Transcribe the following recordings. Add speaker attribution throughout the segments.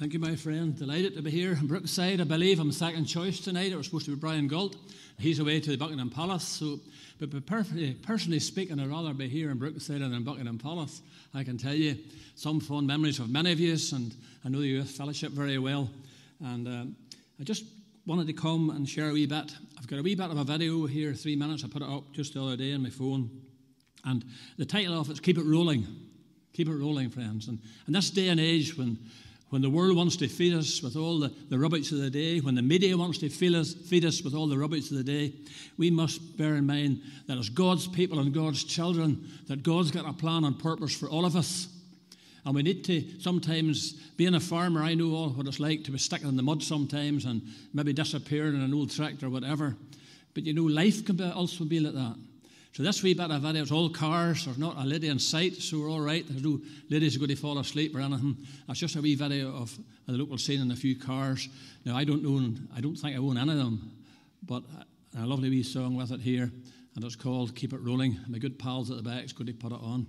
Speaker 1: Thank you, my friend. Delighted to be here in Brookside. I believe I'm second choice tonight. It was supposed to be Brian Galt. He's away to the Buckingham Palace. But personally speaking, I'd rather be here in Brookside than in Buckingham Palace. I can tell you some fond memories of many of you, and I know the Youth Fellowship very well. And I just wanted to come and share a wee bit. I've got a wee bit of a video here, 3 minutes. I put it up just the other day on my phone. And the title of it is Keep It Rolling. Keep it rolling, friends. And in this day and age when the world wants to feed us with all the rubbish of the day, when the media wants to feed us with all the rubbish of the day, we must bear in mind that as God's people and God's children, that God's got a plan and purpose for all of us. And we need to sometimes, being a farmer, I know all what it's like to be sticking in the mud sometimes and maybe disappearing in an old tractor or whatever. But you know, life can also be like that. So this wee bit of video, it's all cars. There's not a lady in sight, so we're all right. There's no ladies who are going to fall asleep or anything. It's just a wee video of the local scene and a few cars. Now, I don't think I own any of them, but a lovely wee song with it here, and it's called Keep It Rolling. My good pals at the back is going to put it on.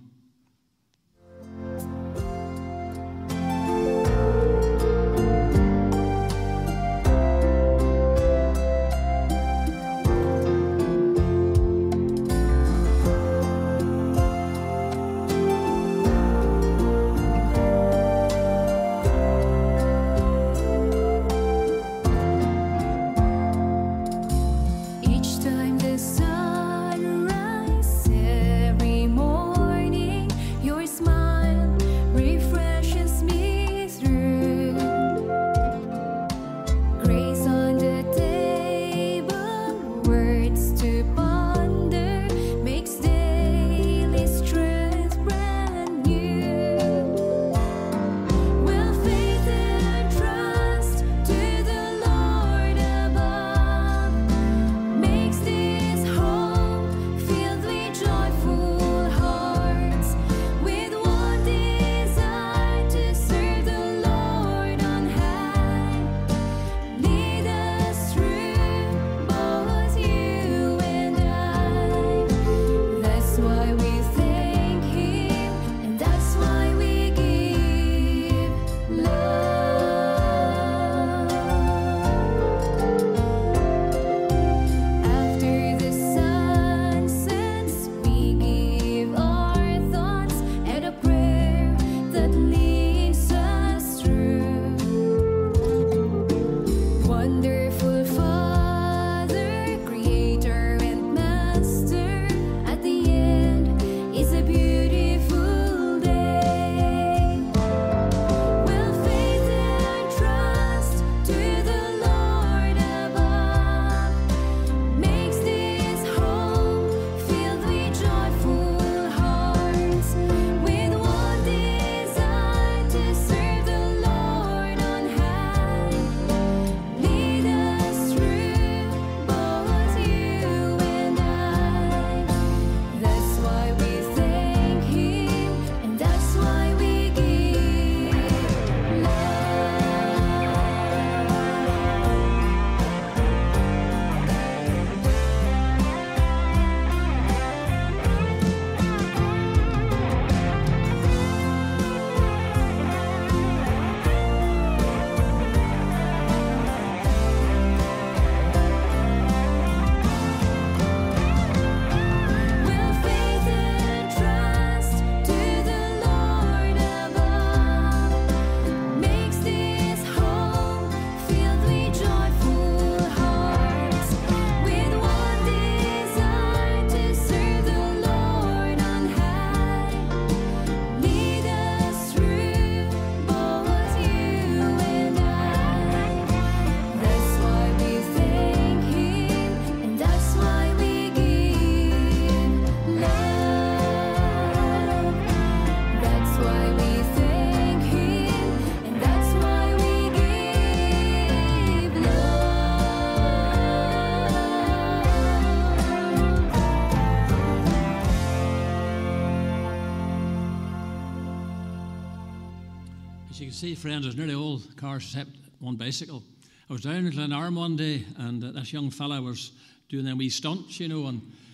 Speaker 1: As you can see, friends, there's nearly all cars except one bicycle. I was down in Glenarm one day, and this young fella was doing them wee stunts, you know, and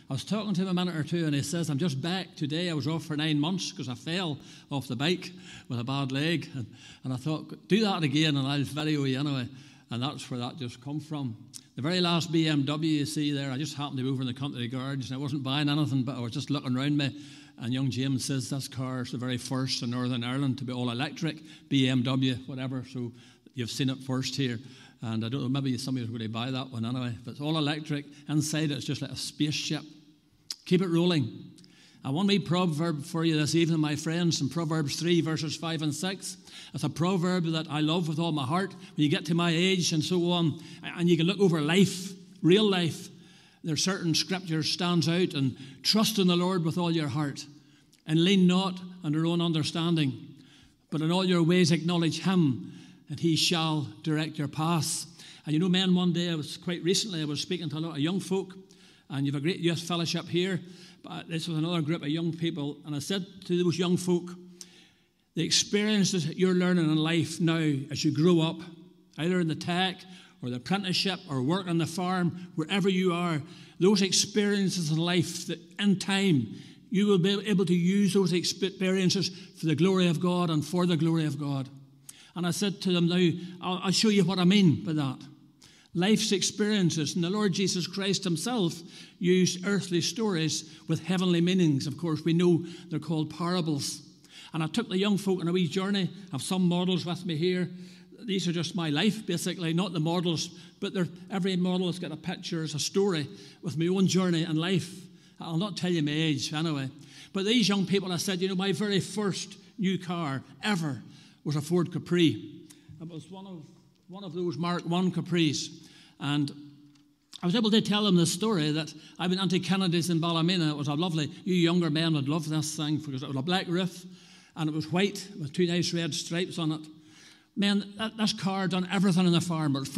Speaker 1: I was talking to him a minute or two, and he says, I'm just back today. I was off for 9 months because I fell off the bike with a bad leg. And I thought, do that again, and I'll video you anyway. And that's where that just come from. The very last BMW you see there, I just happened to be over in the country garage, and I wasn't buying anything, but I was just looking around me. And young James says, this car is the very first in Northern Ireland to be all electric, BMW, whatever. So you've seen it first here. And I don't know, maybe somebody's going to buy that one anyway. But it's all electric. Inside it's just like a spaceship. Keep it rolling. I want a wee proverb for you this evening, my friends, in Proverbs 3, verses 5 and 6. It's a proverb that I love with all my heart. When you get to my age and so on, and you can look over life, real life, there are certain scriptures stands out, and trust in the Lord with all your heart, and lean not on your own understanding, but in all your ways acknowledge him, and he shall direct your paths. And you know, men, one day, quite recently, I was speaking to a lot of young folk, and you have a great youth fellowship here, but this was another group of young people, and I said to those young folk, the experiences that you're learning in life now as you grow up, either in the tech or the apprenticeship or work on the farm, wherever you are, those experiences in life that in time you will be able to use those experiences for the glory of God and for the glory of God. And I said to them, now, I'll show you what I mean by that. Life's experiences, and the Lord Jesus Christ himself used earthly stories with heavenly meanings. Of course, we know they're called parables. And I took the young folk on a wee journey. I have some models with me here. These are just my life, basically, not the models, but every model has got a picture, it's a story with my own journey in life. I'll not tell you my age anyway. But these young people, I said, you know, my very first new car ever was a Ford Capri. It was one of those Mark I Capris. And I was able to tell them the story that I went into Kennedy's in Ballymena. It was a lovely, you younger men would love this thing because it was a black roof and it was white with two nice red stripes on it. Man, this car done everything in the farm. It was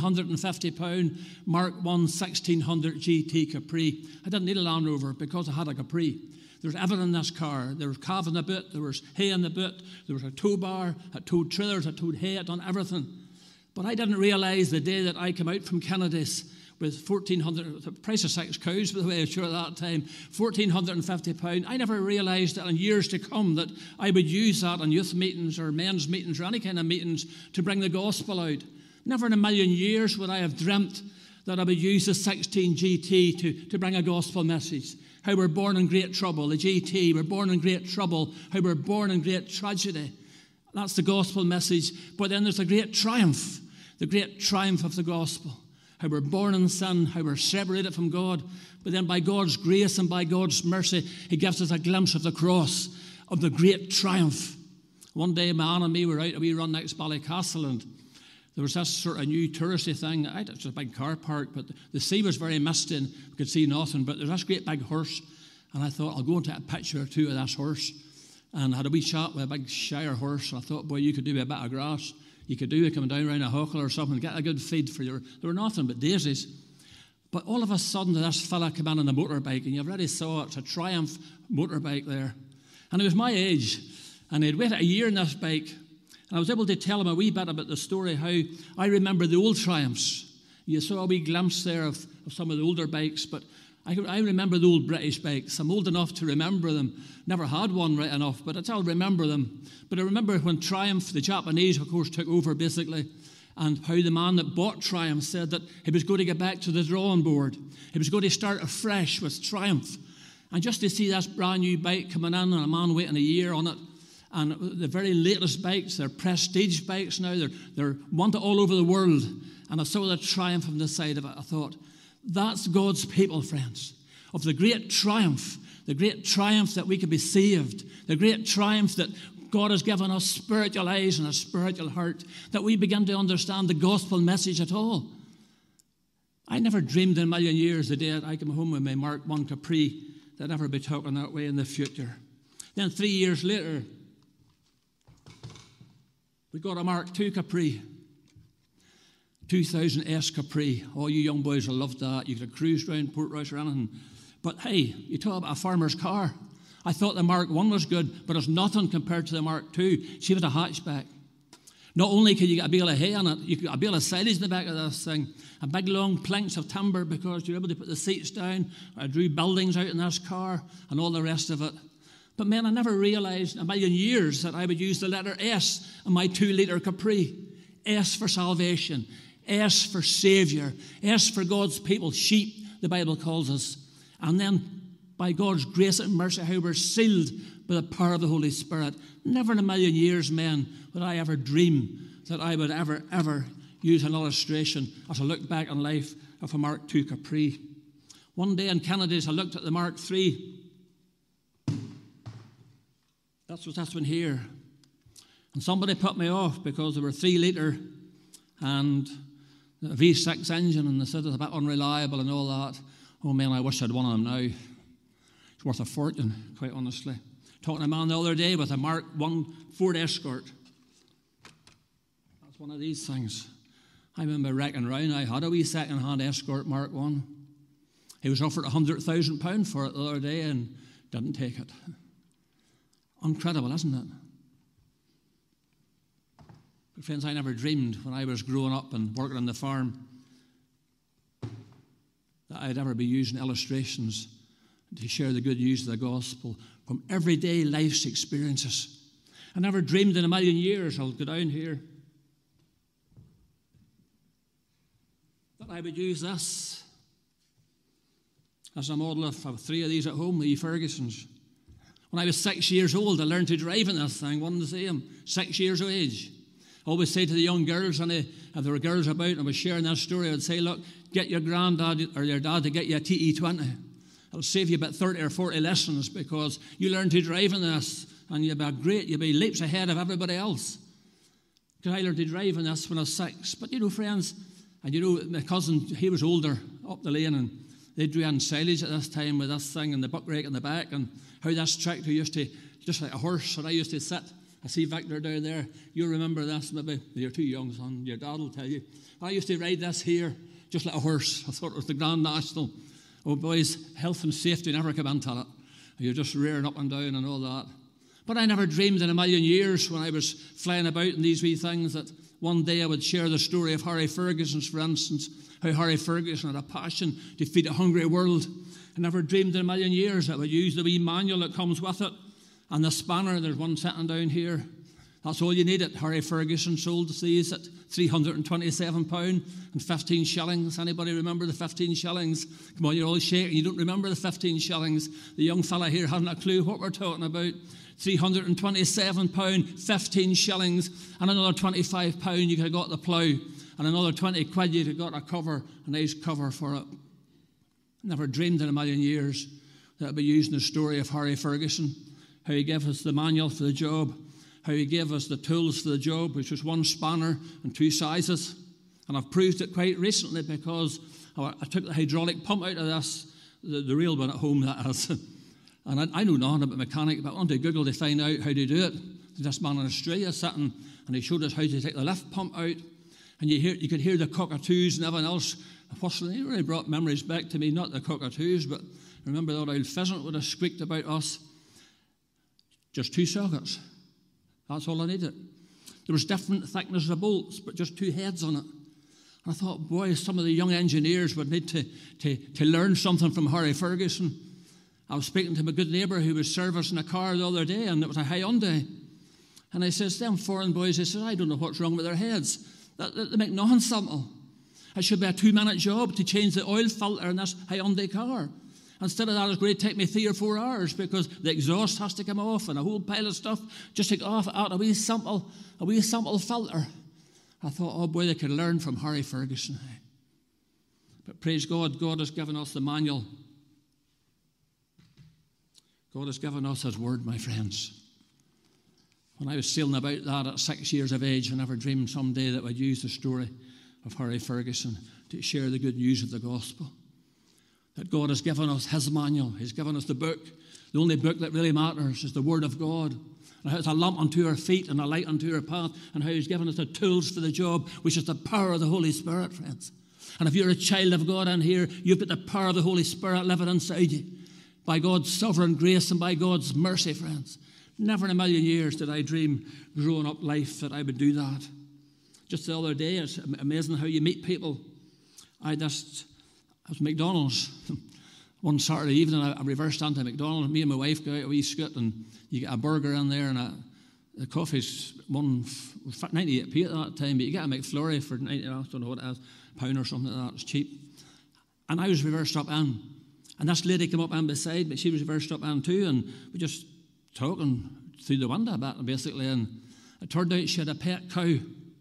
Speaker 1: £1,450 Mark I 1600 GT Capri. I didn't need a Land Rover because I had a Capri. There was everything in this car. There was calf in the boot, there was hay in the boot, there was a tow bar, it towed trailers, it towed hay, it done everything. But I didn't realise the day that I came out from Kennedy's with 1,400, the price of 6 cows, by the way, sure at that time, £1,450. I never realised that in years to come that I would use that in youth meetings or men's meetings or any kind of meetings to bring the gospel out. Never in a million years would I have dreamt that I would use the 16 GT to bring a gospel message. How we're born in great trouble, the GT, we're born in great trouble, how we're born in great tragedy. That's the gospel message. But then there's the great triumph of the gospel. How we're born in sin, how we're separated from God. But then by God's grace and by God's mercy, he gives us a glimpse of the cross, of the great triumph. One day, my Anne and me were out a wee run next Ballycastle, and there was this sort of new touristy thing. It was a big car park, but the sea was very misty and we could see nothing. But there's this great big horse, and I thought, I'll go and take a picture or two of this horse. And I had a wee chat with a big Shire horse. I thought, boy, you could do with a bit of grass. You could do it coming down around a huckle or something, get a good feed for your... There were nothing but daisies. But all of a sudden, this fella came in on a motorbike, and you already saw it's a Triumph motorbike there. And he was my age, and he'd waited a year on this bike. And I was able to tell him a wee bit about the story, how I remember the old Triumphs. You saw a wee glimpse there of some of the older bikes, but I remember the old British bikes. I'm old enough to remember them. Never had one right enough, but I still remember them. But I remember when Triumph, the Japanese, of course, took over basically, and how the man that bought Triumph said that he was going to get back to the drawing board. He was going to start afresh with Triumph. And just to see this brand new bike coming in and a man waiting a year on it, and the very latest bikes, they're prestige bikes now, they're wanted all over the world. And I saw the Triumph on the side of it. I thought, that's God's people, friends, of the great triumph that we can be saved, the great triumph that God has given us spiritual eyes and a spiritual heart, that we begin to understand the gospel message at all. I never dreamed in a million years the day that I came home with my Mark I Capri that I'd ever be talking that way in the future. Then 3 years later, we got a Mark II Capri. 2000 S Capri. All you young boys will love that. You could have cruised around Portrush or anything. But hey, you talk about a farmer's car. I thought the Mark I was good, but it's nothing compared to the Mark II. She was a hatchback. Not only can you get a bale of hay on it, you can get a bale of silage in the back of this thing, a big long planks of timber because you're able to put the seats down. I drew buildings out in this car and all the rest of it. But man, I never realised in a million years that I would use the letter S in my 2-litre Capri. S for salvation, S for Saviour, S for God's people, sheep, the Bible calls us. And then by God's grace and mercy, how we're sealed by the power of the Holy Spirit. Never in a million years, men, would I ever dream that I would ever use an illustration as I look back on life of a Mark II Capri. One day in Canada, as I looked at the Mark III, that's this one here. And somebody put me off because they were 3-litre and a V6 engine, and they said it's a bit unreliable and all that. Oh man, I wish I'd one of them now. It's worth a fortune, quite honestly. Talking to a man the other day with a Mark I Ford Escort. That's one of these things. I remember wrecking round. I had a wee second-hand Escort Mark I. He was offered £100,000 for it the other day and didn't take it. Incredible, isn't it? But friends, I never dreamed when I was growing up and working on the farm that I'd ever be using illustrations to share the good news of the gospel from everyday life's experiences. I never dreamed in a million years, I'll go down here, that I would use this as a model of 3 of these at home, the E. Fergusons. When I was 6 years old, I learned to drive in this thing, one the same, 6 years of age. I always say to the young girls, and if there were girls about and I was sharing that story, I would say, look, get your granddad or your dad to get you a TE20. It'll save you about 30 or 40 lessons because you learn to drive in this and you'll be great, you'll be leaps ahead of everybody else. Because I learned to drive in this when I was 6. But you know, friends, and you know, my cousin, he was older up the lane and they drew in silage at this time with this thing and the buck rake in the back and how this tractor used to, just like a horse, and I used to sit. I see Victor down there. You remember this maybe. You're too young, son. Your dad will tell you. I used to ride this here just like a horse. I thought it was the Grand National. Oh, boys, health and safety never come into it. You're just rearing up and down and all that. But I never dreamed in a million years when I was flying about in these wee things that one day I would share the story of Harry Ferguson's, for instance, how Harry Ferguson had a passion to feed a hungry world. I never dreamed in a million years that I would use the wee manual that comes with it. And the spanner, there's one sitting down here. That's all you needed. Harry Ferguson sold these at £327 and 15 shillings. Anybody remember the 15 shillings? Come on, you're all shaking. You don't remember the 15 shillings. The young fella here hasn't a clue what we're talking about. £327, 15 shillings, and another £25 you could have got the plough, and another 20 quid you could have got a cover, a nice cover for it. Never dreamed in a million years that I'd be using the story of Harry Ferguson, how he gave us the manual for the job, how he gave us the tools for the job, which was one spanner and 2 sizes. And I've proved it quite recently because I took the hydraulic pump out of this, the real one at home, that is. And I know nothing about mechanic, but I went to Google to find out how to do it. This man in Australia sitting, and he showed us how to take the lift pump out. And you could hear the cockatoos and everything else whistling. It really brought memories back to me, not the cockatoos, but remember that old pheasant would have squeaked about us. Just 2 sockets. That's all I needed. There was different thicknesses of bolts, but just 2 heads on it. And I thought, boy, some of the young engineers would need to learn something from Harry Ferguson. I was speaking to my good neighbour who was servicing a car the other day, and it was a Hyundai. And I says, them foreign boys, I said, I don't know what's wrong with their heads. They make nothing simple. It should be a 2-minute job to change the oil filter in this Hyundai car. Instead of that, it's going to take me 3 or 4 hours because the exhaust has to come off and a whole pile of stuff just to get off out a wee simple filter. I thought, oh boy, they could learn from Harry Ferguson. But praise God, God has given us the manual. God has given us His word, my friends. When I was sailing about that at 6 years of age, I never dreamed someday that I'd use the story of Harry Ferguson to share the good news of the gospel. That God has given us His manual. He's given us the book. The only book that really matters is the Word of God. And how it's a lamp unto our feet and a light unto our path, and how He's given us the tools for the job, which is the power of the Holy Spirit, friends. And if you're a child of God in here, you've got the power of the Holy Spirit living inside you. By God's sovereign grace and by God's mercy, friends. Never in a million years did I dream growing up life that I would do that. Just the other day, it's amazing how you meet people. I was at McDonald's one Saturday evening. I reversed onto McDonald's. Me and my wife go out a wee scoot, and you get a burger in there, and the coffee's 98p at that time, but you get a McFlurry for 90, I don't know what it is, £1 or something like that. It's cheap. And I was reversed up in, and this lady came up in beside me. She was reversed up in too, and we just talking through the window a bit, basically. And it turned out she had a pet cow.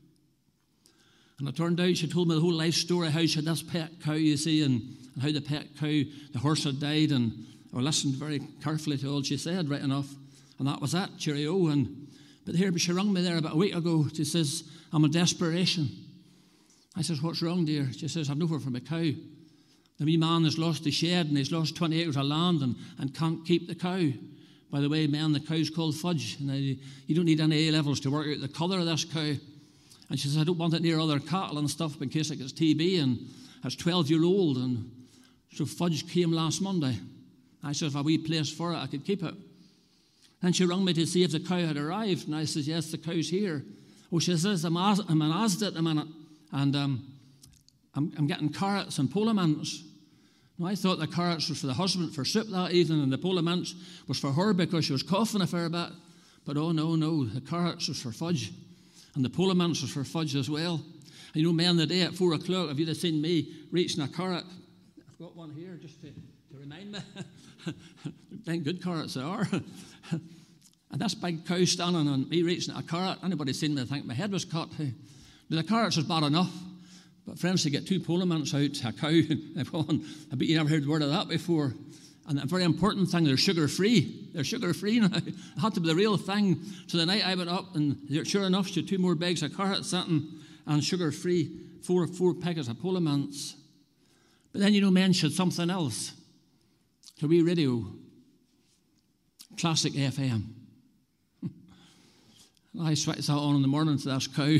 Speaker 1: And it turned out she told me the whole life story, how she had this pet cow, you see, and how the pet cow, the horse had died, and I listened very carefully to all she said, right enough. And that was it, cheerio. But she rang me there about a week ago. She says, I'm in desperation. I says, what's wrong, dear? She says, I've nowhere for my cow. The wee man has lost the shed, and he's lost 20 acres of land and can't keep the cow. By the way, man, the cow's called Fudge. And you don't need any A-levels to work out the colour of this cow. And she says, I don't want it near other cattle and stuff in case it gets TB, and it's 12-year-old. And so Fudge came last Monday. I said, if I had a wee place for it, I could keep it. And she rang me to see if the cow had arrived. And I said, yes, the cow's here. Oh, she says, I'm in Asda at the minute, and I'm getting carrots and polo mints. Now, I thought the carrots was for the husband for soup that evening, and the polo mints was for her because she was coughing a fair bit. But oh, no, the carrots was for Fudge. And the polo mints was for Fudge as well. And you know, men, the day at 4 o'clock, if you'd have seen me reaching a carrot, I've got one here just to remind me. Dang good carrots they are. And this big cow standing and me reaching a carrot, anybody seen me think my head was cut. Now, the carrots was bad enough, but friends, to get 2 polo mints out, a cow, I bet you never heard the word of that before. And a very important thing, they're sugar-free. They're sugar-free now. It had to be the real thing. So the night I went up, and sure enough, she had 2 more bags of carrots sitting, and sugar-free, four packets of polo mints. But then, you know, men should something else. So we radio, Classic FM. I switched that on in the morning to this cow.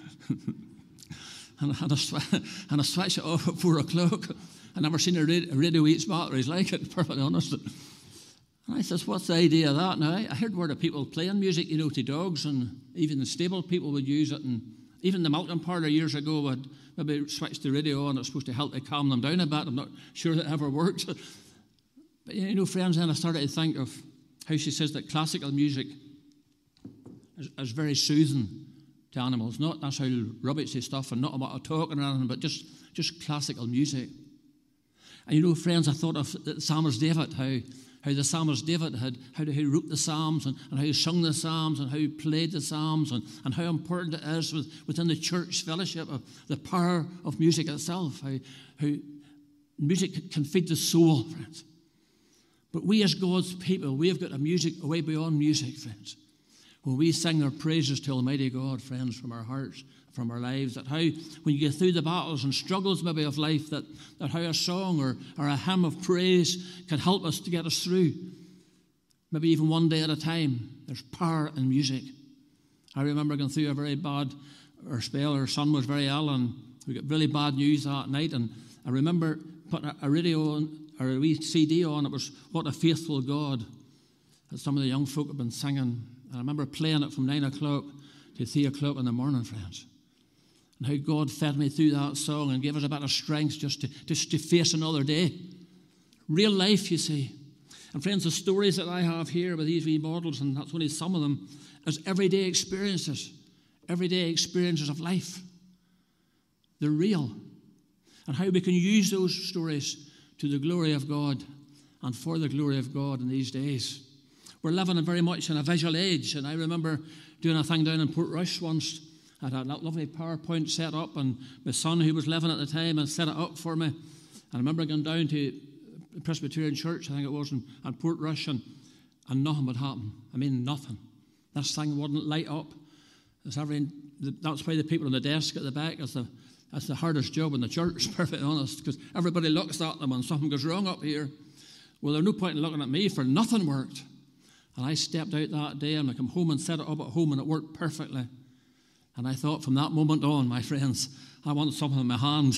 Speaker 1: and I switched it off at 4 o'clock. I never seen a radio eats batteries like it, perfectly honest. And I says, what's the idea of that? Now, I heard word of people playing music, you know, to dogs, and even the stable people would use it, and even the milking parlour years ago would maybe switch the radio on. It's supposed to help to calm them down a bit. I'm not sure that ever worked. But, you know, friends, then I started to think of how she says that classical music is very soothing to animals. Not necessarily rubbishy stuff and not about talking or anything, but just classical music. And you know, friends, I thought of the psalmist David, how the psalmist David how he wrote the Psalms and how he sung the Psalms and how he played the Psalms and how important it is within the church fellowship of the power of music itself, how music can feed the soul, friends. But we as God's people, we have got a music way beyond music, friends. When we sing our praises to Almighty God, friends, from our hearts, from our lives, that how, when you get through the battles and struggles maybe of life, that how a song or a hymn of praise can help us to get us through. Maybe even one day at a time. There's power in music. I remember going through a very bad spell. Our son was very ill, and we got really bad news that night. And I remember putting a radio on, or a wee CD on. It was What a Faithful God, that some of the young folk have been singing. And I remember playing it from 9 o'clock to 3 o'clock in the morning, friends. And how God fed me through that song and gave us a bit of strength just to face another day. Real life, you see. And friends, the stories that I have here with these wee models, and that's only some of them, is everyday experiences of life. They're real. And how we can use those stories to the glory of God and for the glory of God in these days. We're living very much in a visual age, and I remember doing a thing down in Portrush once. I had a lovely PowerPoint set up, and my son, who was living at the time, had set it up for me. And I remember going down to Presbyterian Church, I think it was, in Portrush, and nothing would happen. I mean, nothing. This thing wouldn't light up. That's why the people on the desk at the back, that's the hardest job in the church, perfectly honest, because everybody looks at them and something goes wrong up here. Well, there's no point in looking at me, for nothing worked. And I stepped out that day, and I came home and set it up at home, and it worked perfectly. And I thought, from that moment on, my friends, I want something in my hand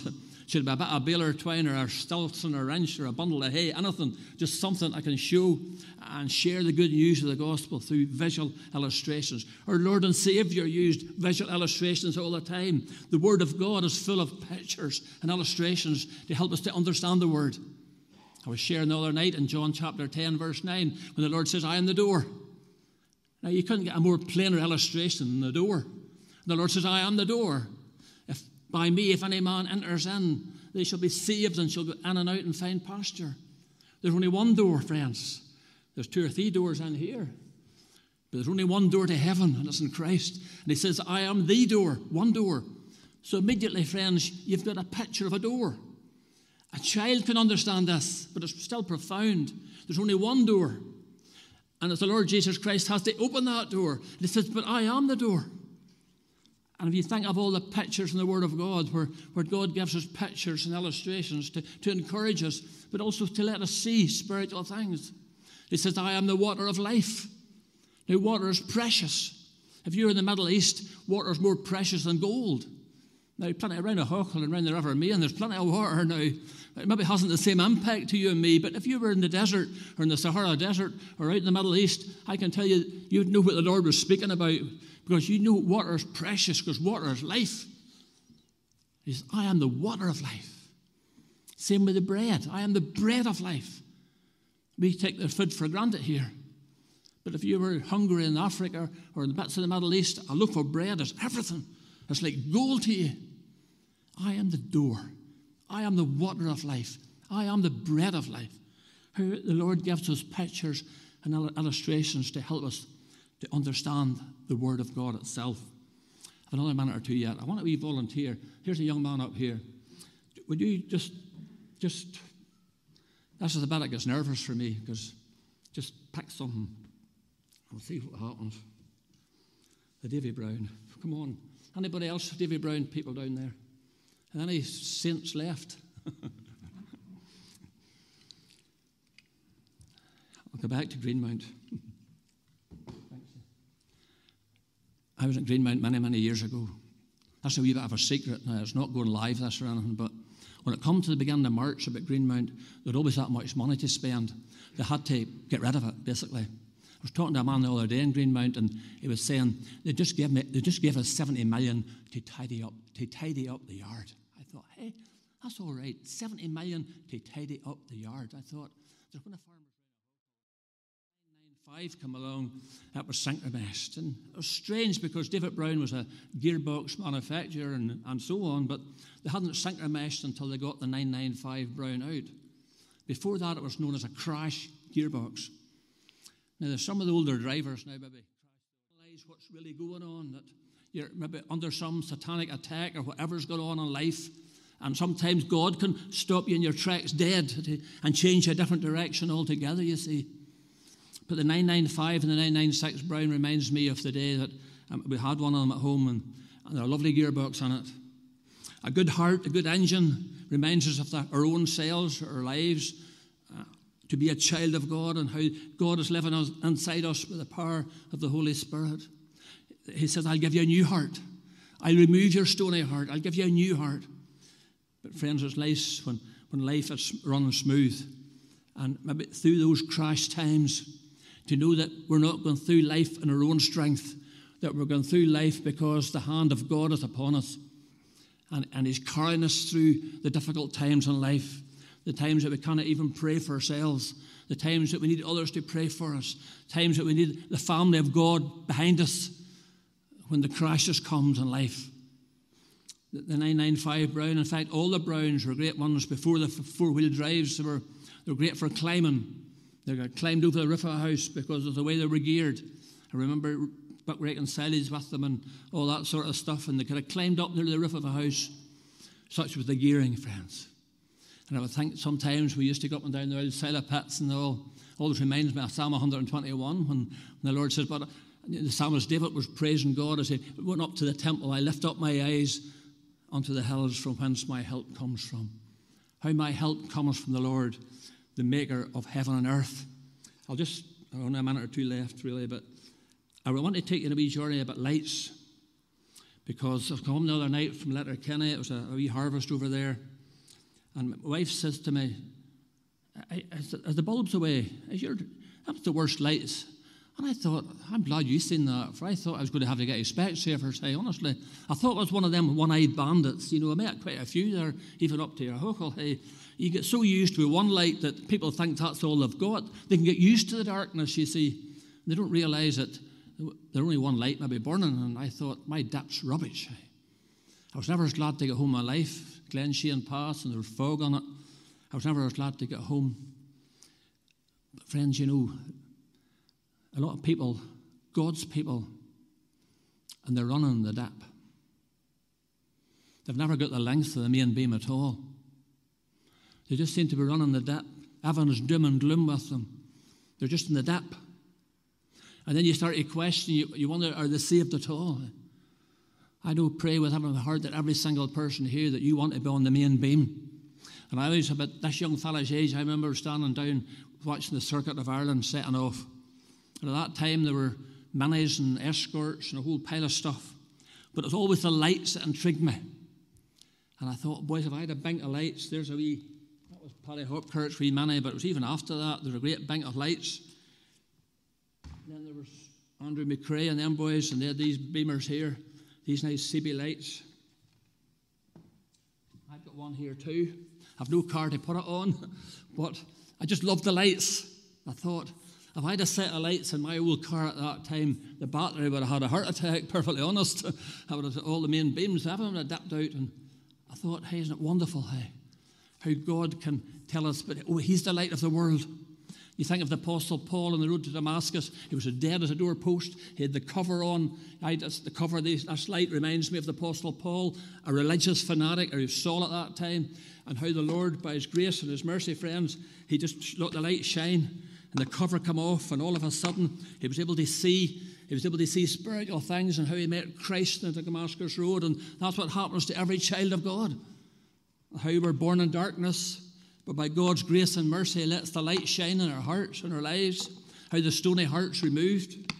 Speaker 1: Should be a bit of baler twine or a stilton or a wrench or a bundle of hay, anything, just something I can show and share the good news of the gospel through visual illustrations. Our Lord and Saviour used visual illustrations all the time. The Word of God is full of pictures and illustrations to help us to understand the Word. I was sharing the other night in John chapter 10, verse 9, when the Lord says, I am the door. Now, you couldn't get a more plainer illustration than the door. The Lord says, I am the door. By me, if any man enters in, they shall be saved and shall go in and out and find pasture. There's only one door, friends. There's 2 or 3 doors in here. But there's only one door to heaven, and it's in Christ. And he says, I am the door, one door. So immediately, friends, you've got a picture of a door. A child can understand this, but it's still profound. There's only one door. And it's the Lord Jesus Christ has to open that door. And he says, but I am the door. And if you think of all the pictures in the Word of God, where God gives us pictures and illustrations to encourage us, but also to let us see spiritual things. He says, I am the water of life. Now, water is precious. If you're in the Middle East, water is more precious than gold. Now, plenty around Auckland and around the River Main, there's plenty of water now. It maybe hasn't the same impact to you and me, but if you were in the desert or in the Sahara Desert or out in the Middle East, I can tell you, you'd know what the Lord was speaking about, because you know water is precious, because water is life. He says, I am the water of life. Same with the bread. I am the bread of life. We take the food for granted here. But if you were hungry in Africa or in the bits of the Middle East, a loaf of bread is everything. It's like gold to you. I am the door. I am the water of life. I am the bread of life. How the Lord gives us pictures and illustrations to help us to understand the Word of God itself. I have another minute or two yet. I want a wee volunteer. Here's a young man up here. Would you just this is the bit that gets nervous for me, because just pick something. We'll see what happens. The Davy Brown. Come on. Anybody else? Davy Brown people down there? And any saints left? I'll go back to Greenmount. I was at Greenmount many, many years ago. That's a wee bit of a secret now. It's not going live, this or anything, but when it come to the beginning of March about Greenmount, there'd always that much money to spend. They had to get rid of it, basically. I was talking to a man the other day in Greenmount, and he was saying they just gave us 70 million to tidy up the yard. I thought, hey, that's all right. 70 million to tidy up the yard. I thought, there's going to farmers 995 come along, that was synchronised. And it was strange, because David Brown was a gearbox manufacturer and so on, but they hadn't synchronised until they got the 995 Brown out. Before that, it was known as a crash gearbox. Now, there's some of the older drivers now maybe realize what's really going on, that you're maybe under some satanic attack or whatever's going on in life, and sometimes God can stop you in your tracks dead and change you a different direction altogether, you see. But the 995 and the 996 Brown reminds me of the day that we had one of them at home, and they're a lovely gearbox on it. A good heart, a good engine reminds us of our own selves, our lives, to be a child of God, and how God is living inside us with the power of the Holy Spirit. He says, I'll give you a new heart. I'll remove your stony heart. I'll give you a new heart. But friends, it's nice when life is running smooth, and maybe through those crash times, to know that we're not going through life in our own strength, that we're going through life because the hand of God is upon us, and He's carrying us through the difficult times in life. The times that we cannot even pray for ourselves, the times that we need others to pray for us, times that we need the family of God behind us when the crisis comes in life. The 995 Brown, in fact, all the Browns were great ones before the four-wheel drives. They were great for climbing. They got climbed over the roof of a house because of the way they were geared. I remember buck-raking silage with them and all that sort of stuff, and they could have climbed up near the roof of a house. Such was the gearing, friends. And I would think sometimes we used to go up and down the old silo pits, and always reminds me of Psalm 121 when the Lord says, but the psalmist David was praising God as he went up to the temple. I lift up my eyes unto the hills from whence my help comes from. How my help comes from the Lord, the maker of heaven and earth. I only a minute or two left really, but I want to take you on a wee journey about lights, because I've come home the other night from Letterkenny. It was a wee harvest over there. And my wife says to me, "Are the bulbs away? That's the worst lights." And I thought, I'm glad you seen that, for I thought I was going to have to get a Specsavers, say, honestly. I thought it was one of them one-eyed bandits. I met quite a few there, even up to your huckle. Hey, you get so used to one light that people think that's all they've got. They can get used to the darkness, you see. They don't realise that there's only one light maybe burning, and I thought, my dap's rubbish. I was never as glad to get home in my life. Glenshane Pass, and there was fog on it. I was never as glad to get home. But friends, a lot of people, God's people, and they're running the dap. They've never got the length of the main beam at all. They just seem to be running the dap. Everyone's doom and gloom with them. They're just in the dap. And then you start to question, you wonder, are they saved at all? I do pray with every heart that every single person here that you want to be on the main beam. And I always, about this young fella's age, I remember standing down watching the Circuit of Ireland setting off. And at that time there were minis and escorts and a whole pile of stuff. But it was always the lights that intrigued me. And I thought, boys, if I had a bank of lights, there's that was Paddy Hopkirk's wee mini, but it was even after that, there was a great bank of lights. And then there was Andrew McRae and them boys, and they had these beamers here, these nice CB lights. I've got one here too. I've no car to put it on, but I just loved the lights. I thought, if I had a set of lights in my old car at that time, the battery would have had a heart attack, perfectly honest. I would have all the main beams, everything would have dipped out. And I thought, hey, isn't it wonderful, hey, how God can tell us, but he's the light of the world. You think of the Apostle Paul on the road to Damascus. He was as dead as a doorpost. He had the cover on. The cover of this light reminds me of the Apostle Paul, a religious fanatic, or he was Saul at that time, and how the Lord, by his grace and his mercy, friends, he just let the light shine, and the cover come off, and all of a sudden he was able to see spiritual things, and how he met Christ on the Damascus Road. And that's what happens to every child of God. How we're born in darkness, but by God's grace and mercy, he lets the light shine in our hearts and our lives. How the stony heart's removed.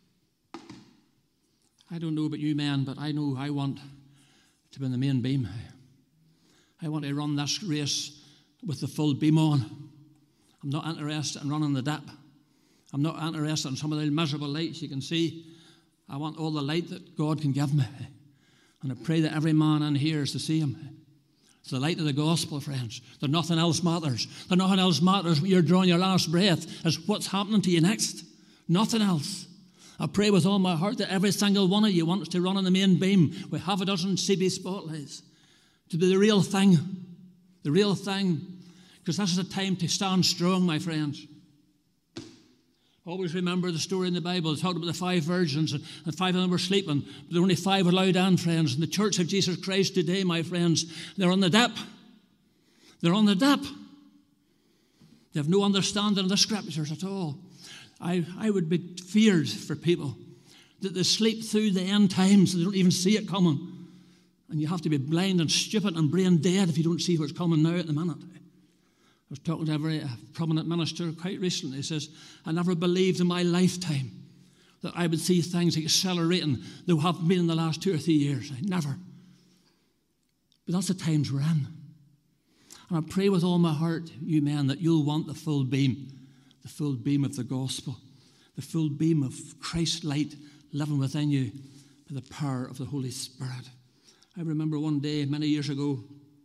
Speaker 1: I don't know about you men, but I know I want to be in the main beam. I want to run this race with the full beam on. I'm not interested in running the dap. I'm not interested in some of the miserable lights you can see. I want all the light that God can give me. And I pray that every man in here is to see him. It's the light of the gospel, friends. That nothing else matters. That nothing else matters when you're drawing your last breath is what's happening to you next. Nothing else. I pray with all my heart that every single one of you wants to run on the main beam with half a dozen CB spotlights. To be the real thing. The real thing. Because this is a time to stand strong, my friends. Always remember the story in the Bible. It talked about the 5 virgins, and 5 of them were sleeping. But there were only 5 allowed in, friends. And the Church of Jesus Christ today, my friends, they're on the dip. They're on the dip. They have no understanding of the Scriptures at all. I would be feared for people that they sleep through the end times and they don't even see it coming. And you have to be blind and stupid and brain dead if you don't see what's coming now at the minute. I was talking to a very prominent minister quite recently. He says, I never believed in my lifetime that I would see things accelerating that have been in the last 2 or 3 years. I never. But that's the times we're in. And I pray with all my heart, you men, that you'll want the full beam of the gospel, the full beam of Christ's light living within you by the power of the Holy Spirit. I remember one day, many years ago,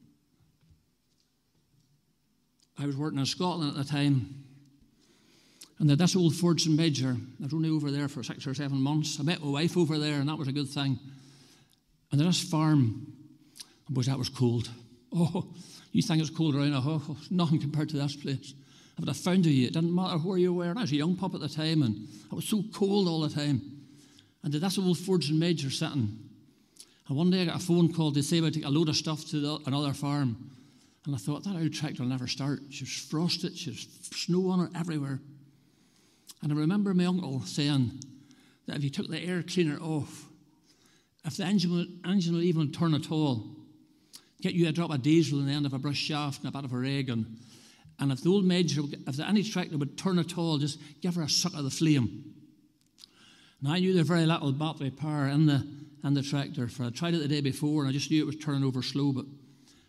Speaker 1: I was working in Scotland at the time, and this old Fordson Major, I was only over there for 6 or 7 months. I met my wife over there, and that was a good thing. And this farm, boy, that was cold. Oh, you think it's cold around a hole? Nothing compared to this place. If I found you, it didn't matter where you were. And I was a young pup at the time, and it was so cold all the time. And this old Fordson Major sitting. And one day I got a phone call to say about taking a load of stuff to another farm. And I thought, that old tractor will never start. She was frosted, she was snow on it everywhere. And I remember my uncle saying that if you took the air cleaner off, if the engine would even turn at all, get you a drop of diesel in the end of a brush shaft and a bit of a rag, and if the old Major, if any tractor would turn at all, just give her a suck of the flame. And I knew there was very little battery power in the tractor, for I tried it the day before and I just knew it was turning over slow, but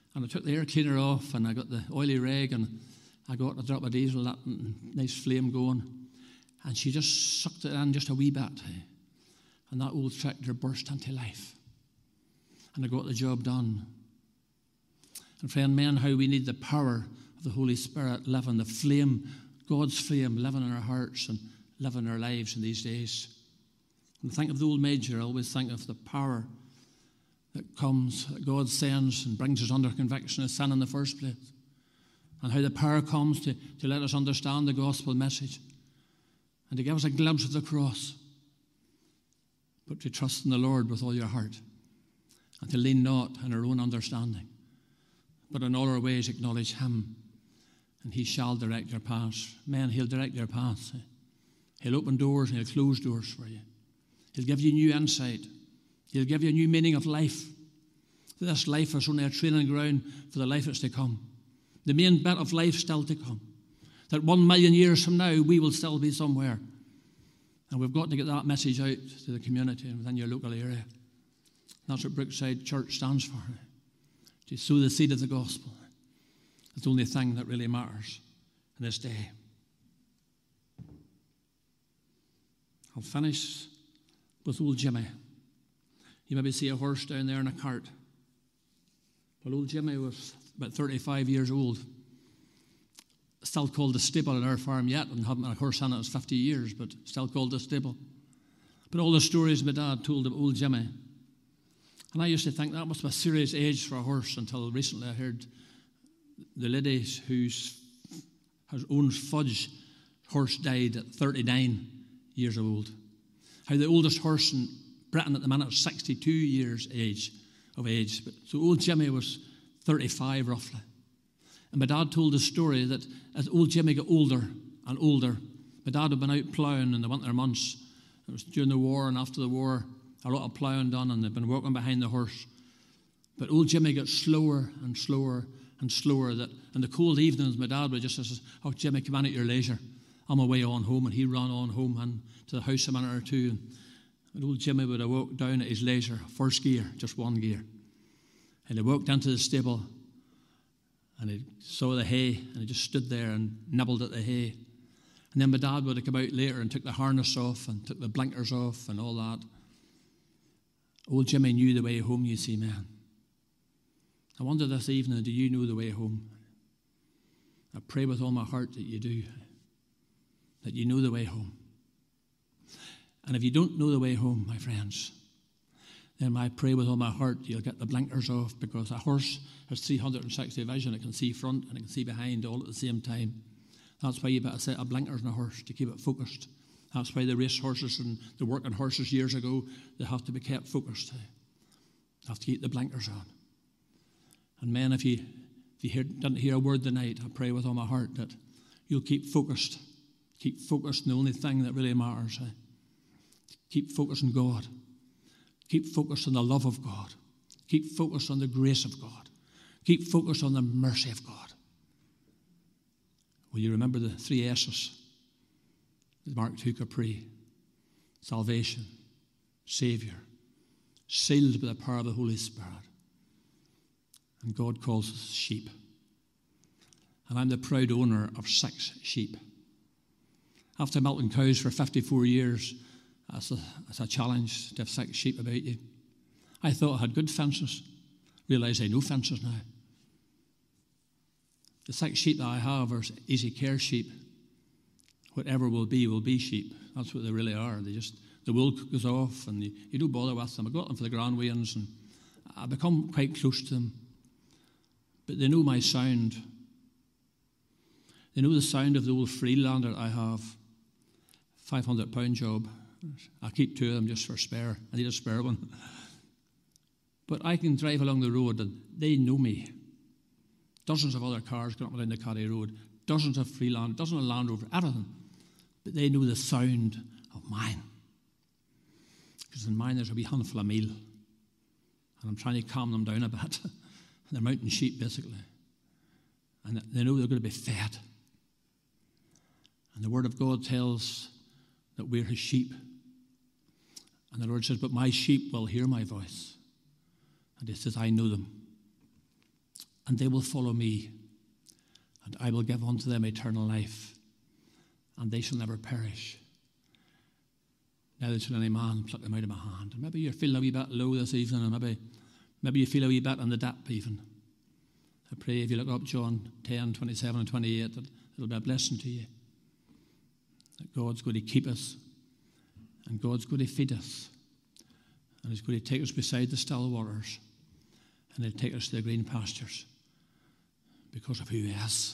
Speaker 1: And I took the air cleaner off, and I got the oily rag, and I got a drop of diesel, that nice flame going. And she just sucked it in just a wee bit. And that old tractor burst into life. And I got the job done. And friend, men, how we need the power of the Holy Spirit living, the flame, God's flame, living in our hearts and living our lives in these days. When I think of the old Major, I always think of the power that comes, that God sends and brings us under conviction of sin in the first place. And how the power comes to let us understand the gospel message and to give us a glimpse of the cross. But to trust in the Lord with all your heart and to lean not on our own understanding, but in all our ways acknowledge Him, and He shall direct your paths. Men, He'll direct your paths. He'll open doors and He'll close doors for you. He'll give you new insight. He'll give you a new meaning of life. This life is only a training ground for the life that's to come. The main bit of life still to come. That 1 million years from now, we will still be somewhere. And we've got to get that message out to the community and within your local area. That's what Brookside Church stands for. To sow the seed of the gospel. It's the only thing that really matters in this day. I'll finish with old Jimmy. You maybe see a horse down there in a cart. But old Jimmy was about 35 years old. Still called the stable at our farm yet, and haven't had a horse in it 50 years, but still called the stable. But all the stories my dad told of old Jimmy. And I used to think that must be a serious age for a horse until recently I heard the lady whose own Fudge horse died at 39 years old. How the oldest horse in Britain at the minute is 62 years of age. So old Jimmy was 35 roughly. And my dad told the story that as old Jimmy got older and older, my dad had been out ploughing in the winter months. It was during the war and after the war, a lot of ploughing done, and they'd been walking behind the horse. But old Jimmy got slower and slower and slower. That in the cold evenings, my dad would just say, "Oh, Jimmy, come in at your leisure. I'm away on home." And he ran on home and to the house a minute or two. And old Jimmy would have walked down at his leisure, first gear, just one gear. And he walked into the stable, and he saw the hay, and he just stood there and nibbled at the hay. And then my dad would have come out later and took the harness off and took the blinkers off and all that. Old Jimmy knew the way home, you see, man. I wonder this evening, do you know the way home? I pray with all my heart that you do, that you know the way home. And if you don't know the way home, my friends, then I pray with all my heart you'll get the blinkers off, because a horse has 360 vision. It can see front and it can see behind all at the same time. That's why you better set a blinkers on a horse to keep it focused. That's why the race horses and the working horses years ago, they have to be kept focused. They have to keep the blinkers on. And men, if you didn't hear a word tonight, I pray with all my heart that you'll keep focused. Keep focused on the only thing that really matters. Keep focused on God. Keep focused on the love of God. Keep focused on the grace of God. Keep focused on the mercy of God. Will you remember the 3 S's? The Mark II Capri. Salvation. Saviour. Sealed by the power of the Holy Spirit. And God calls us sheep. And I'm the proud owner of 6 sheep. After milking cows for 54 years, that's a challenge to have 6 sheep about you. I thought I had good fences. Realise I have no fences now. The 6 sheep that I have are easy care sheep. Whatever will be sheep. That's what they really are. The wool goes off and you don't bother with them. I got them for the grand weighings and I become quite close to them. But they know my sound. They know the sound of the old Freelander I have. £500 job. I keep 2 of them just for spare. I need a spare one. But I can drive along the road and they know me. Dozens of other cars going up and down the Caddy Road. Dozens of Freeland, dozens of Land Rover, everything. But they know the sound of mine. Because in mine there's a wee handful of meal. And I'm trying to calm them down a bit. They're mountain sheep, basically. And they know they're going to be fed. And the Word of God tells that we're His sheep. And the Lord says, but my sheep will hear my voice. And He says, I know them. and they will follow me, and I will give unto them eternal life, and they shall never perish. Neither shall any man pluck them out of my hand. And maybe you're feeling a wee bit low this evening, and maybe you feel a wee bit in the depth even. I pray if you look up John 10, 27 and 28, that it'll be a blessing to you. That God's going to keep us, and God's going to feed us, and He's going to take us beside the still waters, and He'll take us to the green pastures because of who He is.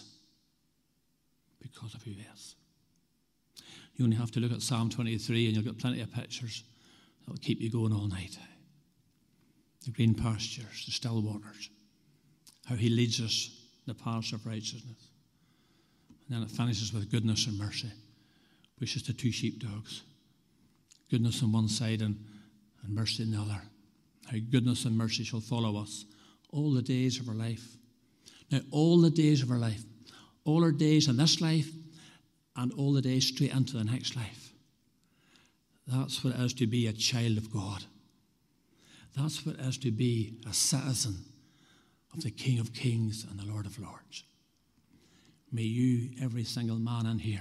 Speaker 1: Because of who He is. You only have to look at Psalm 23 and you'll get plenty of pictures that will keep you going all night. The green pastures, the still waters, how He leads us in the paths of righteousness. And then it finishes with goodness and mercy, which is the two sheepdogs. Goodness on one side and mercy on the other. How goodness and mercy shall follow us all the days of our life. Now, all the days of our life, all our days in this life, and all the days straight into the next life. That's what it is to be a child of God. That's what it is to be a citizen of the King of Kings and the Lord of Lords. May you, every single man in here,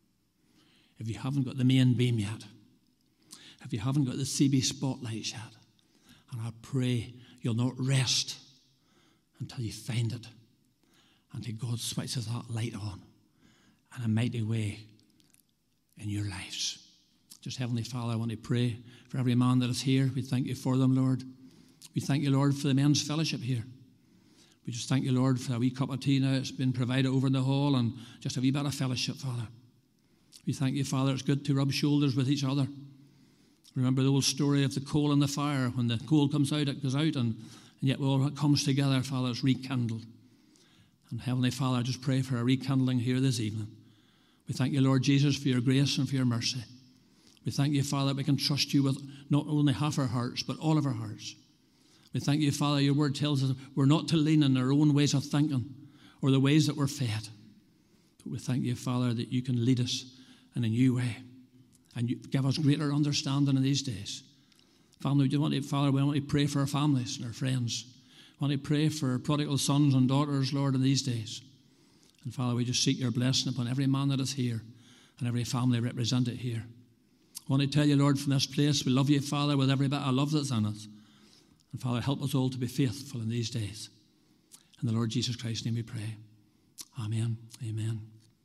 Speaker 1: if you haven't got the main beam yet, if you haven't got the CB spotlights yet, and I pray you'll not rest until you find it, until God switches that light on in a mighty way in your lives. Just Heavenly Father, I want to pray for every man that is here. We thank you for them, Lord. We thank you, Lord, for the men's fellowship here. We just thank you, Lord, for a wee cup of tea now. It's been provided over in the hall, and just a wee bit of fellowship, Father. We thank you, Father. It's good to rub shoulders with each other. Remember the old story of the coal in the fire. When the coal comes out, it goes out, and yet all it comes together, Father, it's rekindled. And Heavenly Father, I just pray for a rekindling here this evening. We thank you, Lord Jesus, for your grace and for your mercy. We thank you, Father, that we can trust you with not only half our hearts, but all of our hearts. We thank you, Father, your word tells us we're not to lean on our own ways of thinking or the ways that we're fed. But we thank you, Father, that you can lead us in a new way and you give us greater understanding in these days. Family, Father, we want to pray for our families and our friends. We want to pray for prodigal sons and daughters, Lord, in these days. And Father, we just seek your blessing upon every man that is here and every family represented here. I want to tell you, Lord, from this place, we love you, Father, with every bit of love that's in us. And Father, help us all to be faithful in these days. In the Lord Jesus Christ's name we pray. Amen. Amen.